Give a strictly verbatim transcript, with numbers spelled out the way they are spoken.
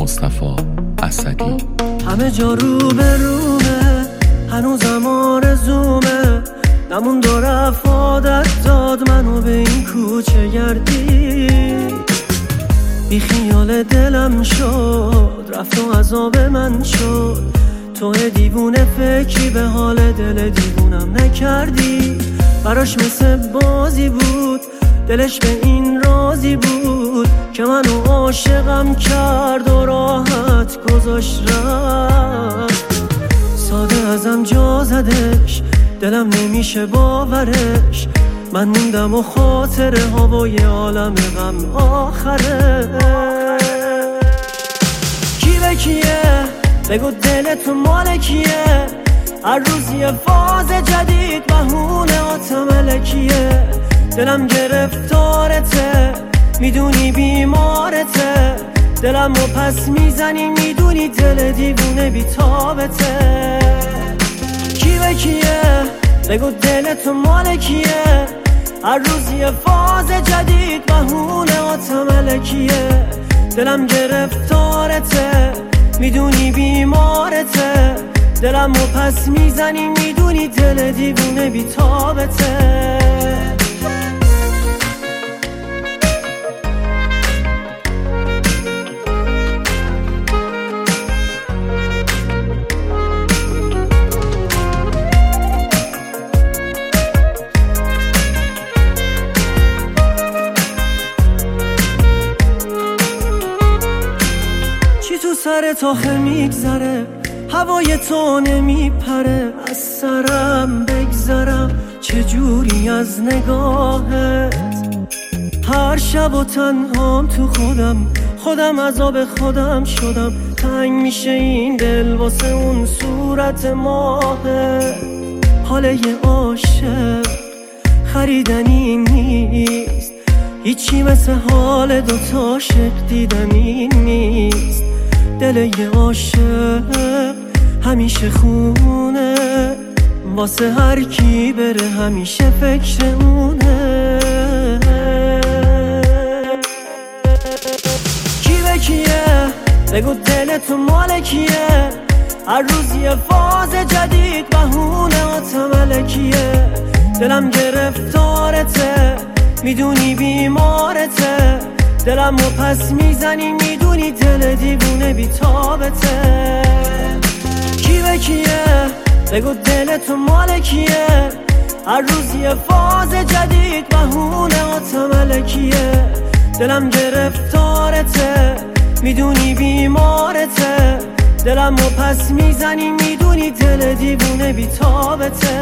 مصطفی اسدی. همه جا رو به رومه، هنوزم آرزومه، نموند و رفت عادت داد منو به این کوچه گردی. بی خیال دلم شد، رفت و عذاب من شد. تو دیوونه فکری به حال دل دیوونم نکردی. براش مثل بازی بود، دلش به این راضی بود که منو عاشقم کرد و راحت گذاشت رفت. ساده ازم جا زدش، دلم نمیشه باورش. من موندم و خاطر هوای عالم غم آخره. کی به کیه؟ بگو دلت مال کیه؟ هر روز یه فاز جدید بهونه آتملکیه. دلم گرفتارته، میدونی بیمارته. دلم رو پس میزنی، میدونی دل دیوونه بیتابته. کی به کیه؟ بگو دلت مال کیه؟ هر روز یه فاز جدید بهونه آتملکیه. دلم گرفتارته، میدونی بیمارته. دلم رو پس میزنی، میدونی دل دیوونه بیتابته. تو سرت آخه میگذره، هوای تو نمیپره. از سرم بگذرم چجوری از نگاهت. هر شب و تنهام تو خودم، خودم عذاب خودم شدم. تنگ میشه این دل واسه اون صورت ماهه. حال یه عاشق خریدنی نیست، هیچی مثل حال دوتا عاشق دیدنی نیست. دل یه عاشق همیشه خونه، واسه هر کی بره همیشه فکر اونه. کی به کیه؟ بگو دلت مال کیه؟ هر روز یه فاز جدید بهونه آتملکیه. دلم گرفتارته، میدونی بیمارته. دلم رو پس میزنی، میدونی دل دیوونه بیتابته. کی به کیه؟ بگو دلت مال کیه؟ هر روز یه فاز جدید بهونه آتملکیه. دلم گرفتارته، میدونی بیمارته. دلم رو پس میزنی، میدونی دل دیوونه بیتابته.